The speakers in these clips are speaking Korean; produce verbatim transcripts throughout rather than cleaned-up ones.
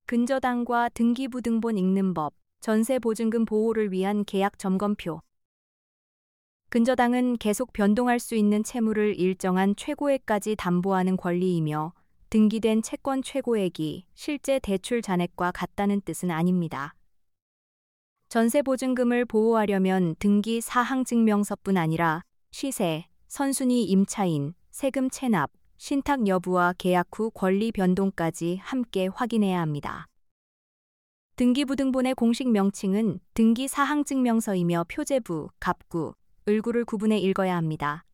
근저당과 등기부등본 읽는 법, 전세보증금 보호를 위한 계약 점검표. 근저당은 계속 변동할 수 있는 채무를 일정한 최고액까지 담보하는 권리이며 등기된 채권 최고액이 실제 대출 잔액과 같다는 뜻은 아닙니다. 전세보증금을 보호하려면 등기 사항증명서뿐 아니라 시세, 선순위 임차인, 세금 체납, 신탁 여부와 계약 후 권리 변동까지 함께 확인해야 합니다. 등기부등본의 공식 명칭은 등기사항증명서이며 표제부, 갑구, 을구를 구분해 읽어야 합니다.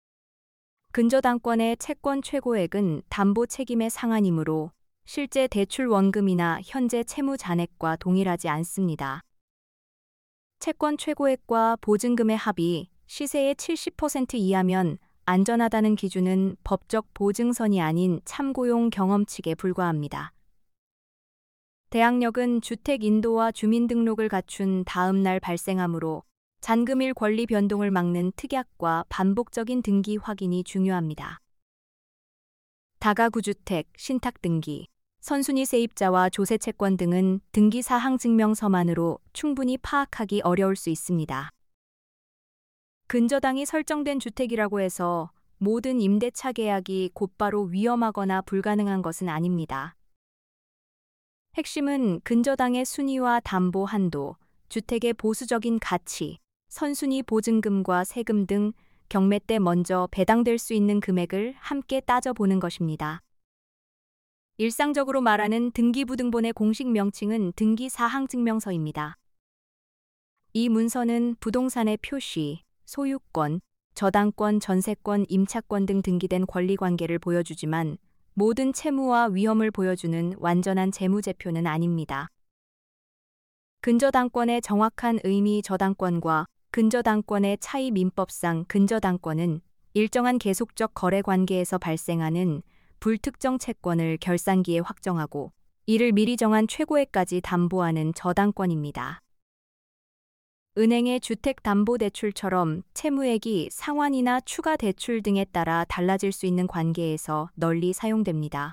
근저당권의 채권 최고액은 담보 책임의 상한이므로 실제 대출 원금이나 현재 채무 잔액과 동일하지 않습니다. 채권 최고액과 보증금의 합이 시세의 칠십 퍼센트 이하면 안전하다는 기준은 법적 보증선이 아닌 참고용 경험칙에 불과합니다. 대항력은 주택 인도와 주민등록을 갖춘 다음 날 발생하므로 잔금일 권리 변동을 막는 특약과 반복적인 등기 확인이 중요합니다. 다가구주택, 신탁등기, 선순위 세입자와 조세채권 등은 등기사항증명서만으로 충분히 파악하기 어려울 수 있습니다. 근저당이 설정된 주택이라고 해서 모든 임대차 계약이 곧바로 위험하거나 불가능한 것은 아닙니다. 핵심은 근저당의 순위와 담보 한도, 주택의 보수적인 가치, 선순위 보증금과 세금 등 경매 때 먼저 배당될 수 있는 금액을 함께 따져보는 것입니다. 일상적으로 말하는 등기부등본의 공식 명칭은 등기사항증명서입니다. 이 문서는 부동산의 표시, 소유권, 저당권, 전세권, 임차권 등 등기된 권리관계를 보여주지만 모든 채무와 위험을 보여주는 완전한 재무제표는 아닙니다. 근저당권의 정확한 의미 저당권과 근저당권의 차이 민법상 근저당권은 일정한 계속적 거래 관계에서 발생하는 불특정 채권을 결산기에 확정하고 이를 미리 정한 최고액까지 담보하는 저당권입니다. 은행의 주택담보대출처럼 채무액이 상환이나 추가 대출 등에 따라 달라질 수 있는 관계에서 널리 사용됩니다.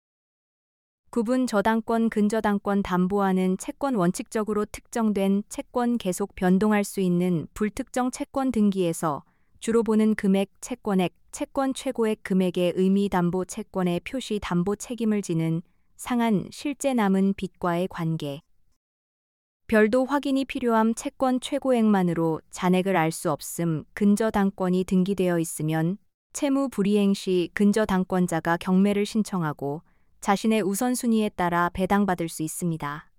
구분 저당권, 근저당권 담보하는 채권 원칙적으로 특정된 채권 계속 변동할 수 있는 불특정 채권 등기에서 주로 보는 금액, 채권액, 채권 최고액 금액의 의미 담보 채권의 표시 담보 책임을 지는 상한 실제 남은 빚과의 관계. 별도 확인이 필요함 채권 최고액만으로 잔액을 알 수 없음 근저당권이 등기되어 있으면 채무 불이행 시 근저당권자가 경매를 신청하고 자신의 우선순위에 따라 배당받을 수 있습니다.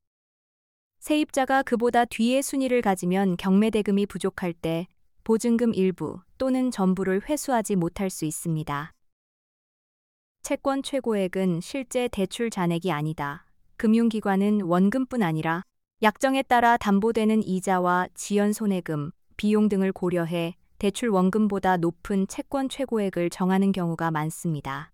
세입자가 그보다 뒤의 순위를 가지면 경매대금이 부족할 때 보증금 일부 또는 전부를 회수하지 못할 수 있습니다. 채권 최고액은 실제 대출 잔액이 아니다. 금융기관은 원금뿐 아니라 약정에 따라 담보되는 이자와 지연 손해금, 비용 등을 고려해 대출 원금보다 높은 채권 최고액을 정하는 경우가 많습니다.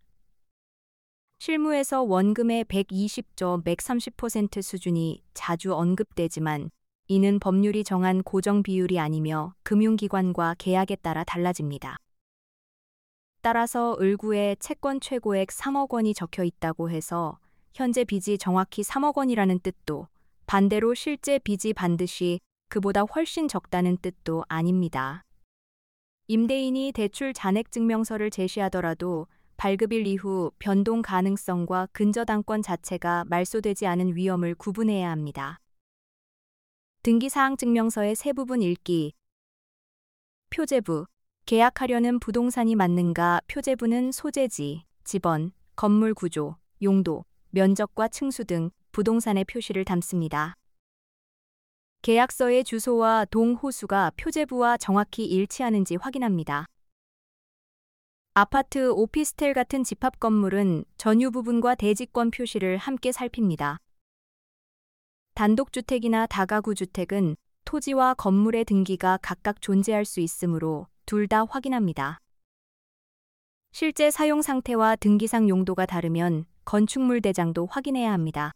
실무에서 원금의 백이십조 백삼십 퍼센트 수준이 자주 언급되지만 이는 법률이 정한 고정 비율이 아니며 금융기관과 계약에 따라 달라집니다. 따라서 을구에 채권 최고액 삼억 원이 적혀 있다고 해서 현재 빚이 정확히 삼억 원이라는 뜻도 반대로 실제 빚이 반드시 그보다 훨씬 적다는 뜻도 아닙니다. 임대인이 대출 잔액 증명서를 제시하더라도 발급일 이후 변동 가능성과 근저당권 자체가 말소되지 않은 위험을 구분해야 합니다. 등기사항증명서의 세 부분 읽기. 표제부. 계약하려는 부동산이 맞는가. 표제부는 소재지, 지번, 건물 구조, 용도, 면적과 층수 등 부동산의 표시를 담습니다. 계약서의 주소와 동호수가 표제부와 정확히 일치하는지 확인합니다. 아파트, 오피스텔 같은 집합 건물은 전유 부분과 대지권 표시를 함께 살핍니다. 단독주택이나 다가구 주택은 토지와 건물의 등기가 각각 존재할 수 있으므로 둘 다 확인합니다. 실제 사용 상태와 등기상 용도가 다르면 건축물 대장도 확인해야 합니다.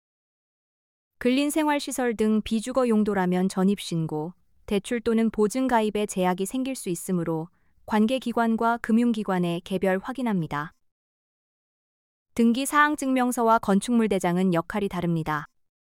근린생활시설 등 비주거 용도라면 전입신고, 대출 또는 보증 가입에 제약이 생길 수 있으므로 관계기관과 금융기관에 개별 확인합니다. 등기 사항 증명서와 건축물 대장은 역할이 다릅니다.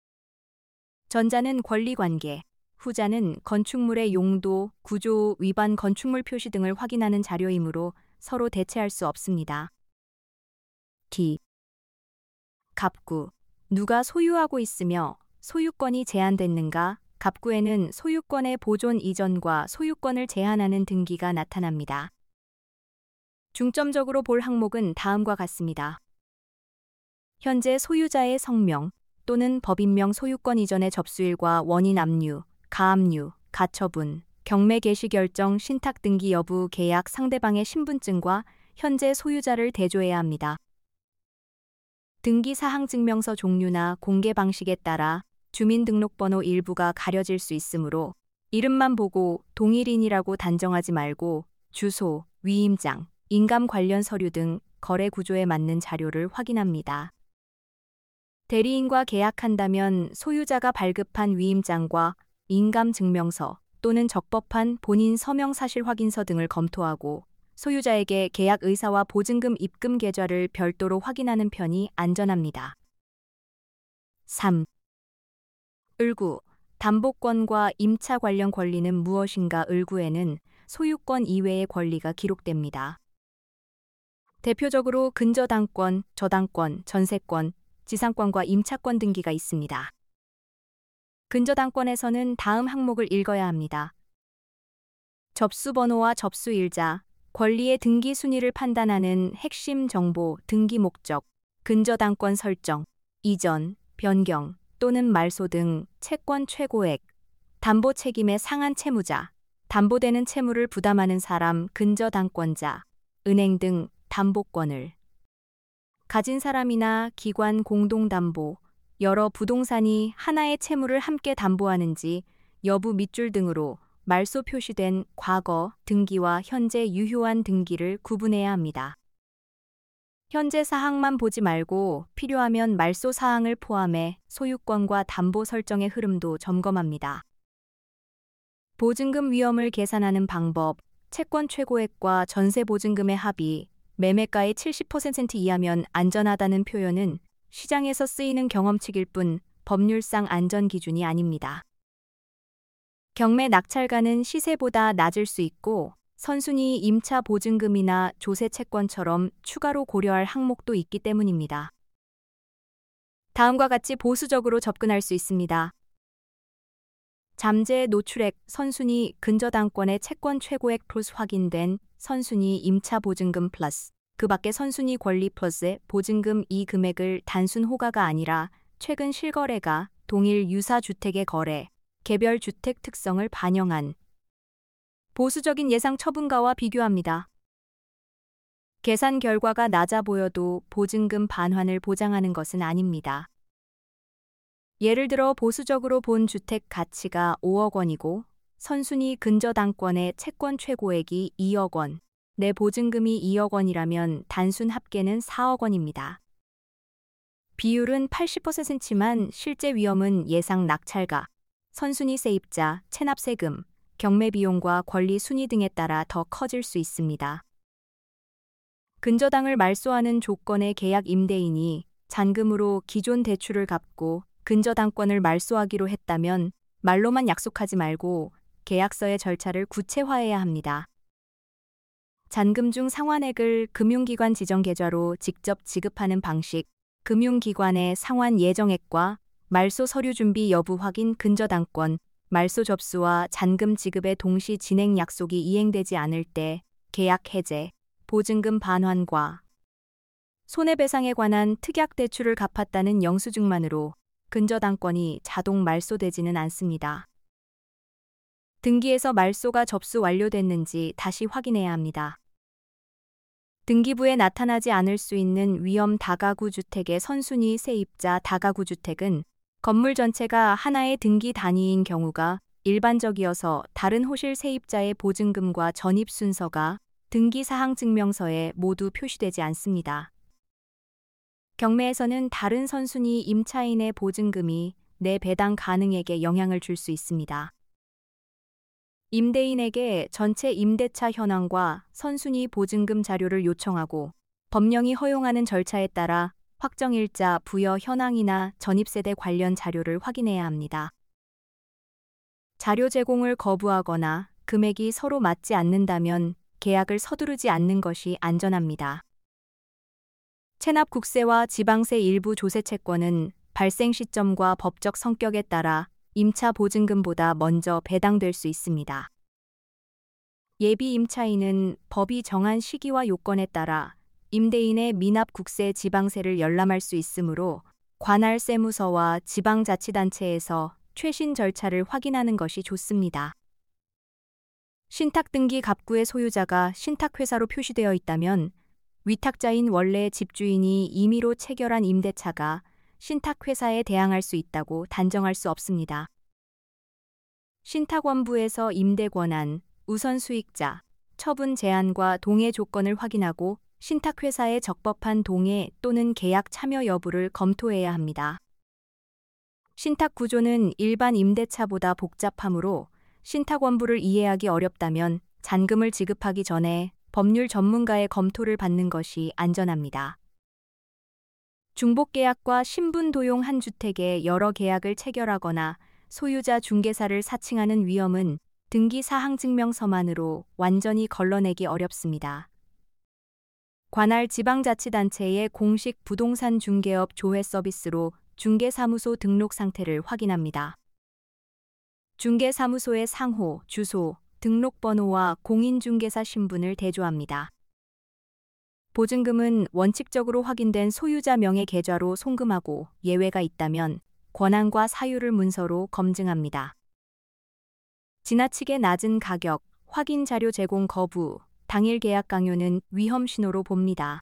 전자는 권리관계, 후자는 건축물의 용도, 구조, 위반 건축물 표시 등을 확인하는 자료이므로 서로 대체할 수 없습니다. 기. 갑구. 누가 소유하고 있으며 소유권이 제한됐는가? 갑구에는 소유권의 보존 이전과 소유권을 제한하는 등기가 나타납니다. 중점적으로 볼 항목은 다음과 같습니다. 현재 소유자의 성명 또는 법인명 소유권 이전의 접수일과 원인 압류, 가압류, 가처분, 경매 개시 결정, 신탁 등기 여부, 계약, 상대방의 신분증과 현재 소유자를 대조해야 합니다. 등기 사항 증명서 종류나 공개 방식에 따라 주민등록번호 일부가 가려질 수 있으므로 이름만 보고 동일인이라고 단정하지 말고 주소, 위임장, 인감 관련 서류 등 거래 구조에 맞는 자료를 확인합니다. 대리인과 계약한다면 소유자가 발급한 위임장과 인감증명서 또는 적법한 본인 서명 사실 확인서 등을 검토하고 소유자에게 계약 의사와 보증금 입금 계좌를 별도로 확인하는 편이 안전합니다. 삼. 을구. 담보권과 임차 관련 권리는 무엇인가? 을구에는 소유권 이외의 권리가 기록됩니다. 대표적으로 근저당권, 저당권, 전세권, 지상권과 임차권 등기가 있습니다. 근저당권에서는 다음 항목을 읽어야 합니다. 접수번호와 접수일자, 권리의 등기 순위를 판단하는 핵심 정보, 등기 목적, 근저당권 설정, 이전, 변경 또는 말소 등 채권 최고액, 담보 책임의 상한 채무자, 담보되는 채무를 부담하는 사람, 근저당권자, 은행 등 담보권을 가진 사람이나 기관 공동담보, 여러 부동산이 하나의 채무를 함께 담보하는지 여부 밑줄 등으로 말소 표시된 과거 등기와 현재 유효한 등기를 구분해야 합니다. 현재 사항만 보지 말고 필요하면 말소 사항을 포함해 소유권과 담보 설정의 흐름도 점검합니다. 보증금 위험을 계산하는 방법, 채권 최고액과 전세 보증금의 합이 매매가의 칠십 퍼센트 이하면 안전하다는 표현은 시장에서 쓰이는 경험칙일 뿐 법률상 안전 기준이 아닙니다. 경매 낙찰가는 시세보다 낮을 수 있고 선순위 임차 보증금이나 조세 채권처럼 추가로 고려할 항목도 있기 때문입니다. 다음과 같이 보수적으로 접근할 수 있습니다. 잠재 노출액 선순위 근저당권의 채권 최고액 플러스 확인된 선순위 임차 보증금 플러스 그 밖의 선순위 권리 플러스 보증금 이 금액을 단순 호가가 아니라 최근 실거래가 동일 유사 주택의 거래, 개별 주택 특성을 반영한 보수적인 예상 처분가와 비교합니다. 계산 결과가 낮아 보여도 보증금 반환을 보장하는 것은 아닙니다. 예를 들어 보수적으로 본 주택 가치가 오억 원이고 선순위 근저당권의 채권 최고액이 이억 원, 내 보증금이 이억 원이라면 단순 합계는 사억 원입니다. 비율은 팔십 퍼센트지만 실제 위험은 예상 낙찰가, 선순위 세입자, 체납세금, 경매비용과 권리 순위 등에 따라 더 커질 수 있습니다. 근저당을 말소하는 조건의 계약 임대인이 잔금으로 기존 대출을 갚고 근저당권을 말소하기로 했다면 말로만 약속하지 말고 계약서의 절차를 구체화해야 합니다. 잔금 중 상환액을 금융기관 지정 계좌로 직접 지급하는 방식, 금융기관의 상환 예정액과 말소 서류 준비 여부 확인 근저당권, 말소 접수와 잔금 지급의 동시 진행 약속이 이행되지 않을 때 계약 해제, 보증금 반환과 손해배상에 관한 특약 대출을 갚았다는 영수증만으로 근저당권이 자동 말소되지는 않습니다. 등기에서 말소가 접수 완료됐는지 다시 확인해야 합니다. 등기부에 나타나지 않을 수 있는 위험 다가구 주택의 선순위 세입자 다가구 주택은 건물 전체가 하나의 등기 단위인 경우가 일반적이어서 다른 호실 세입자의 보증금과 전입 순서가 등기 사항 증명서에 모두 표시되지 않습니다. 경매에서는 다른 선순위 임차인의 보증금이 내 배당 가능액에 영향을 줄 수 있습니다. 임대인에게 전체 임대차 현황과 선순위 보증금 자료를 요청하고 법령이 허용하는 절차에 따라 확정일자, 부여 현황이나 전입세대 관련 자료를 확인해야 합니다. 자료 제공을 거부하거나 금액이 서로 맞지 않는다면 계약을 서두르지 않는 것이 안전합니다. 체납 국세와 지방세 일부 조세 채권은 발생 시점과 법적 성격에 따라 임차 보증금보다 먼저 배당될 수 있습니다. 예비 임차인은 법이 정한 시기와 요건에 따라 임대인의 미납 국세 지방세를 열람할 수 있으므로 관할 세무서와 지방자치단체에서 최신 절차를 확인하는 것이 좋습니다. 신탁등기 갑구의 소유자가 신탁회사로 표시되어 있다면 위탁자인 원래 집주인이 임의로 체결한 임대차가 신탁회사에 대항할 수 있다고 단정할 수 없습니다. 신탁원부에서 임대권한, 우선수익자, 처분 제한과 동의 조건을 확인하고 신탁회사의 적법한 동의 또는 계약 참여 여부를 검토해야 합니다. 신탁 구조는 일반 임대차보다 복잡하므로 신탁원부를 이해하기 어렵다면 잔금을 지급하기 전에 법률 전문가의 검토를 받는 것이 안전합니다. 중복계약과 신분도용 한 주택에 여러 계약을 체결하거나 소유자 중개사를 사칭하는 위험은 등기 사항증명서만으로 완전히 걸러내기 어렵습니다. 관할 지방자치단체의 공식 부동산 중개업 조회 서비스로 중개사무소 등록 상태를 확인합니다. 중개사무소의 상호, 주소, 등록번호와 공인중개사 신분을 대조합니다. 보증금은 원칙적으로 확인된 소유자 명의 계좌로 송금하고 예외가 있다면 권한과 사유를 문서로 검증합니다. 지나치게 낮은 가격, 확인 자료 제공 거부, 당일 계약 강요는 위험 신호로 봅니다.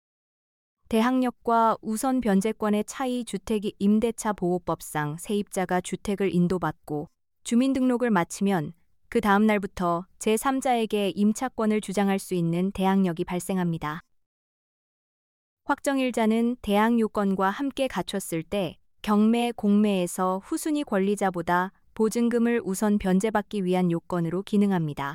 대항력과 우선 변제권의 차이 주택 임대차 보호법상 세입자가 주택을 인도받고 주민등록을 마치면 그 다음 날부터 제삼자에게 임차권을 주장할 수 있는 대항력이 발생합니다. 확정일자는 대항 요건과 함께 갖췄을 때 경매, 공매에서 후순위 권리자보다 보증금을 우선 변제받기 위한 요건으로 기능합니다.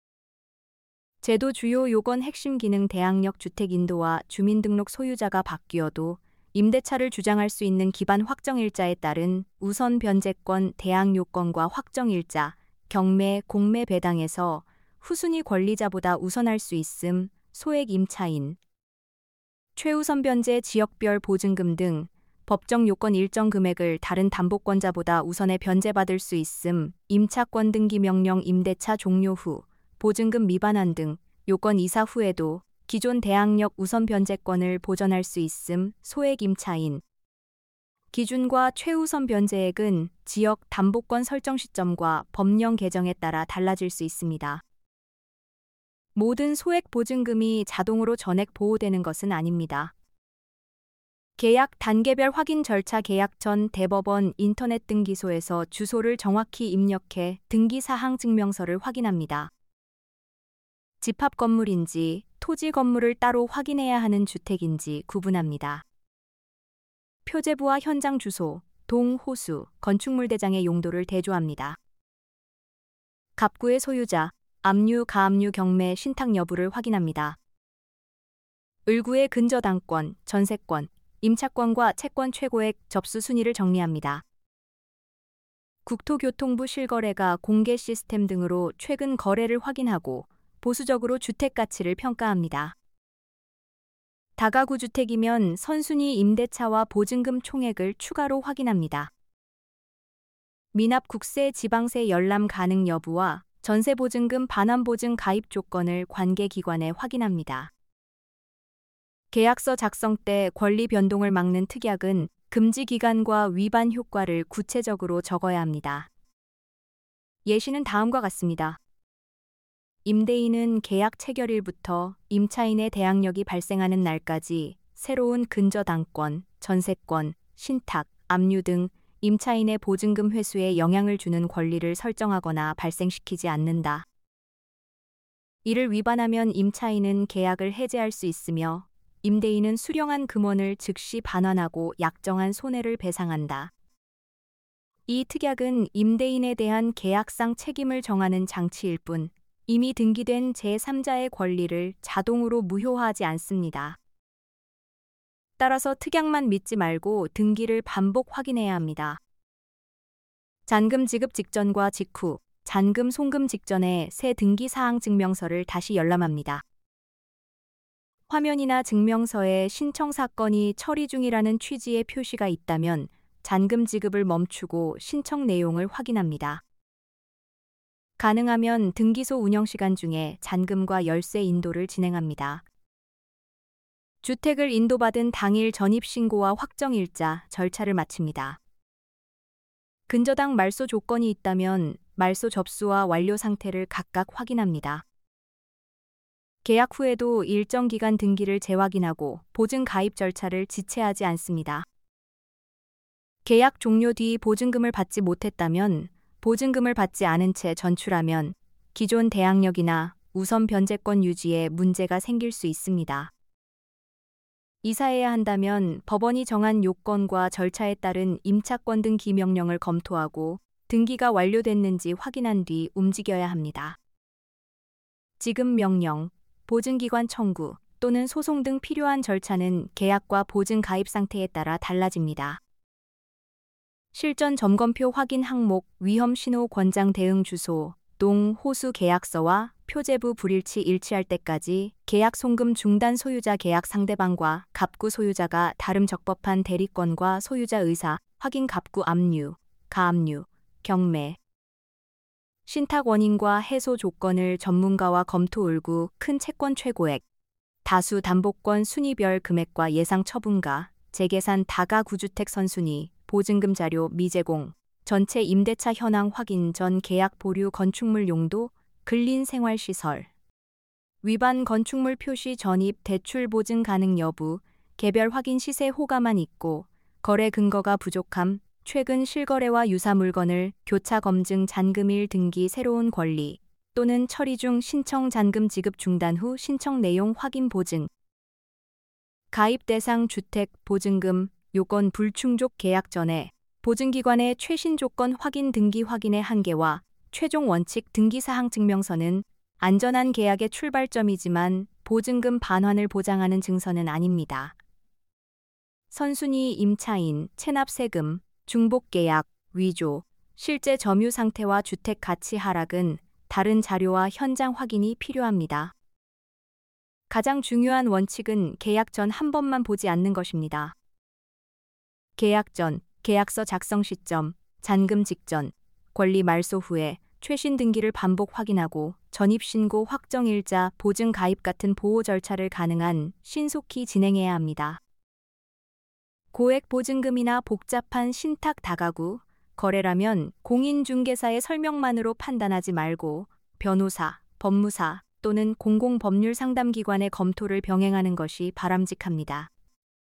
제도 주요 요건 핵심 기능 대항력 주택 인도와 주민등록 소유자가 바뀌어도 임대차를 주장할 수 있는 기반 확정일자에 따른 우선 변제권 대항 요건과 확정일자, 경매, 공매 배당에서 후순위 권리자보다 우선할 수 있음, 소액 임차인, 최우선 변제 지역별 보증금 등 법정 요건 일정 금액을 다른 담보권자보다 우선에 변제받을 수 있음, 임차권 등기 명령 임대차 종료 후, 보증금 미반환 등 요건 이사 후에도 기존 대항력 우선 변제권을 보전할 수 있음, 소액 임차인. 기준과 최우선 변제액은 지역 담보권 설정 시점과 법령 개정에 따라 달라질 수 있습니다. 모든 소액 보증금이 자동으로 전액 보호되는 것은 아닙니다. 계약 단계별 확인 절차 계약 전 대법원 인터넷 등기소에서 주소를 정확히 입력해 등기 사항 증명서를 확인합니다. 집합 건물인지 토지 건물을 따로 확인해야 하는 주택인지 구분합니다. 표제부와 현장 주소, 동, 호수, 건축물 대장의 용도를 대조합니다. 갑구의 소유자, 압류, 가압류 경매 신탁 여부를 확인합니다. 을구의 근저당권, 전세권, 임차권과 채권 최고액 접수 순위를 정리합니다. 국토교통부 실거래가 공개 시스템 등으로 최근 거래를 확인하고 보수적으로 주택 가치를 평가합니다. 다가구 주택이면 선순위 임대차와 보증금 총액을 추가로 확인합니다. 미납 국세 지방세 열람 가능 여부와 전세보증금 반환보증 가입 조건을 관계기관에 확인합니다. 계약서 작성 때 권리 변동을 막는 특약은 금지 기간과 위반 효과를 구체적으로 적어야 합니다. 예시는 다음과 같습니다. 임대인은 계약 체결일부터 임차인의 대항력이 발생하는 날까지 새로운 근저당권, 전세권, 신탁, 압류 등 임차인의 보증금 회수에 영향을 주는 권리를 설정하거나 발생시키지 않는다. 이를 위반하면 임차인은 계약을 해지할 수 있으며 임대인은 수령한 금원을 즉시 반환하고 약정한 손해를 배상한다. 이 특약은 임대인에 대한 계약상 책임을 정하는 장치일 뿐 이미 등기된 제삼자의 권리를 자동으로 무효화하지 않습니다. 따라서 특약만 믿지 말고 등기를 반복 확인해야 합니다. 잔금 지급 직전과 직후, 잔금 송금 직전에 새 등기 사항 증명서를 다시 열람합니다. 화면이나 증명서에 신청 사건이 처리 중이라는 취지의 표시가 있다면 잔금 지급을 멈추고 신청 내용을 확인합니다. 가능하면 등기소 운영시간 중에 잔금과 열쇠 인도를 진행합니다. 주택을 인도받은 당일 전입신고와 확정일자, 절차를 마칩니다. 근저당 말소 조건이 있다면 말소 접수와 완료 상태를 각각 확인합니다. 계약 후에도 일정 기간 등기를 재확인하고 보증 가입 절차를 지체하지 않습니다. 계약 종료 뒤 보증금을 받지 못했다면 보증금을 받지 않은 채 전출하면 기존 대항력이나 우선 변제권 유지에 문제가 생길 수 있습니다. 이사해야 한다면 법원이 정한 요건과 절차에 따른 임차권 등기 명령을 검토하고 등기가 완료됐는지 확인한 뒤 움직여야 합니다. 지급 명령, 보증기관 청구 또는 소송 등 필요한 절차는 계약과 보증 가입 상태에 따라 달라집니다. 실전 점검표 확인 항목, 위험 신호 권장 대응 주소, 동 호수 계약서와 표제부 불일치 일치할 때까지 계약 송금 중단 소유자 계약 상대방과 갑구 소유자가 다름 적법한 대리권과 소유자 의사 확인 갑구 압류, 가압류, 경매 신탁 원인과 해소 조건을 전문가와 검토 을구 큰 채권 최고액, 다수 담보권 순위별 금액과 예상 처분가, 재계산 다가 구주택 선순위, 보증금 자료 미제공, 전체 임대차 현황 확인 전 계약 보류 건축물 용도, 근린 생활시설, 위반 건축물 표시 전입 대출 보증 가능 여부, 개별 확인 시세 호가만 있고 거래 근거가 부족함, 최근 실거래와 유사 물건을 교차 검증 잔금일 등기 새로운 권리 또는 처리 중 신청 잔금 지급 중단 후 신청 내용 확인 보증 가입 대상 주택 보증금 요건 불충족 계약 전에 보증기관의 최신 조건 확인 등기 확인의 한계와 최종 원칙 등기 사항 증명서는 안전한 계약의 출발점이지만 보증금 반환을 보장하는 증서는 아닙니다. 선순위 임차인, 체납 세금, 중복 계약, 위조, 실제 점유 상태와 주택 가치 하락은 다른 자료와 현장 확인이 필요합니다. 가장 중요한 원칙은 계약 전 한 번만 보지 않는 것입니다. 계약 전, 계약서 작성 시점, 잔금 직전, 권리 말소 후에 최신 등기를 반복 확인하고 전입신고 확정일자, 보증 가입 같은 보호 절차를 가능한 신속히 진행해야 합니다. 고액 보증금이나 복잡한 신탁 다가구, 거래라면 공인중개사의 설명만으로 판단하지 말고 변호사, 법무사 또는 공공법률 상담기관의 검토를 병행하는 것이 바람직합니다.